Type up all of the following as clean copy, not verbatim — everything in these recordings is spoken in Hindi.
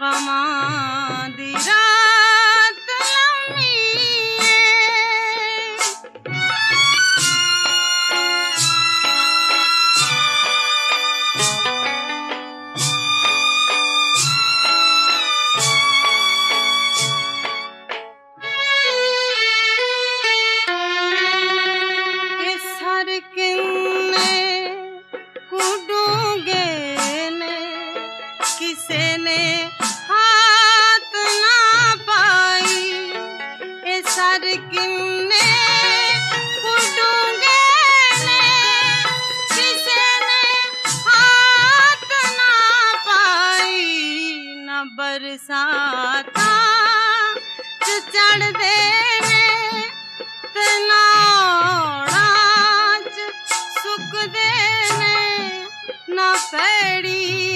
गमां दी रात लम्मी किसे ने हाथ ना पाई ए सर किन्ने कुडूंगे ने किसे ने हाथ ना पाई न बरसाता चढ़ दे ने ते नाड़ा सुख दे ने ना पैड़ी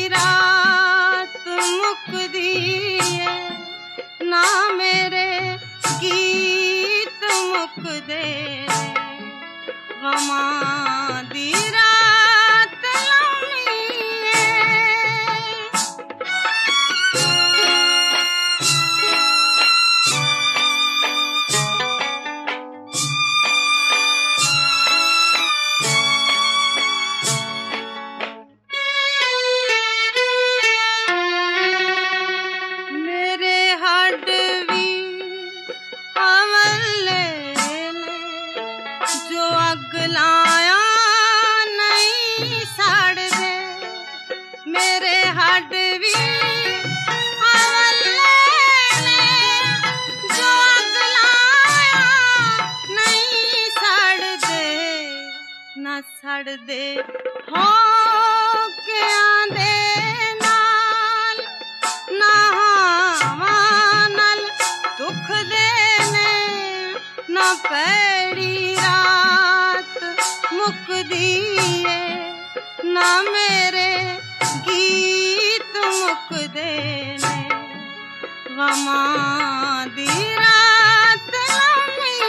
ना मेरे गीत मुकदे गमां दी रात लम्मी लाया नहीं साड़ दे मेरे हड भी अवले ने जो अग लाया नहीं साड़ दे ना सड़ दे हो के आंदे नाल ना हवा नाल दुख दे ने ना पैड़ी मुकदी ना मेरे गीत मुकदे ने गमां दी रात लम्मी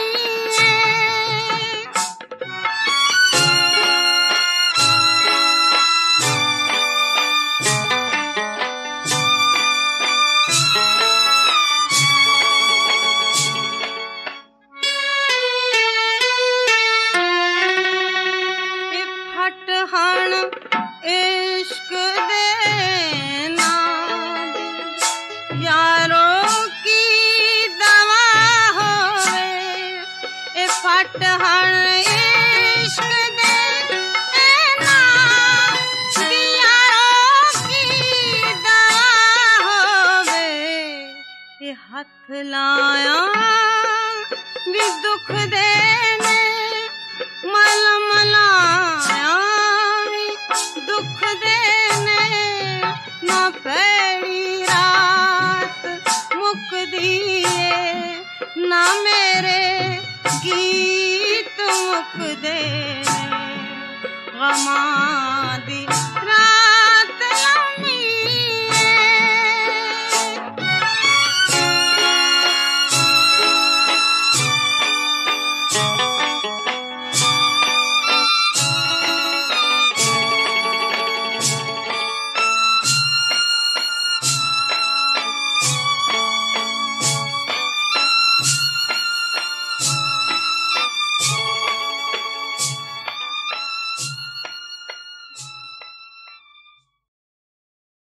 हण इश्क दे नाम यारों की दवा होवे ए फट हण इश्क दे नाम यारों की दवा होवे ए हथ लाया भी दुख देने मलम लाया दुख देने ना पैड़ी रात मुकदी ना मेरे गीत मुकदे गमां